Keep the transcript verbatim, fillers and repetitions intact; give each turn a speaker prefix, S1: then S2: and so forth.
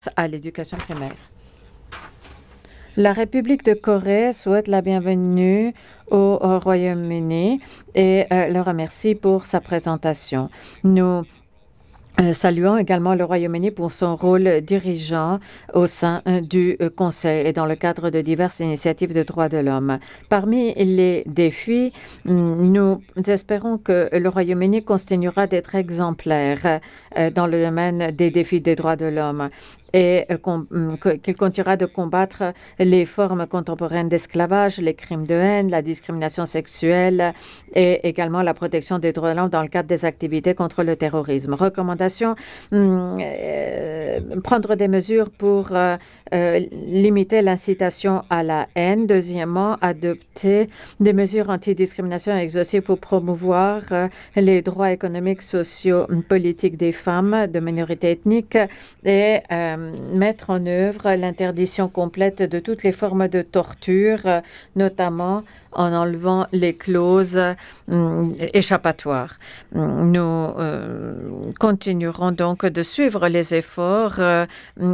S1: à l'éducation primaire. La République de Corée souhaite la bienvenue au, au Royaume-Uni et euh, le remercie pour sa présentation. Nous euh, saluons également le Royaume-Uni pour son rôle dirigeant au sein euh, du euh, Conseil et dans le cadre de diverses initiatives de droits de l'homme. Parmi les défis, mm, nous espérons que le Royaume-Uni continuera d'être exemplaire euh, dans le domaine des défis des droits de l'homme et euh, com- mm, que- qu'il continuera de combattre les formes contemporaines d'esclavage, les crimes de haine, la discrimination sexuelle et également la protection des droits de l'homme dans le cadre des activités contre le terrorisme. Recommandation, hum, euh, prendre des mesures pour euh, euh, limiter l'incitation à la haine. Deuxièmement, adopter des mesures antidiscrimination exaucées pour promouvoir euh, les droits économiques, sociaux, politiques des femmes de minorités ethniques et euh, mettre en œuvre l'interdiction complète de toutes les formes de torture, euh, notamment en enlevant les clauses euh, échappatoires. Nous euh, continuerons donc de suivre les efforts euh,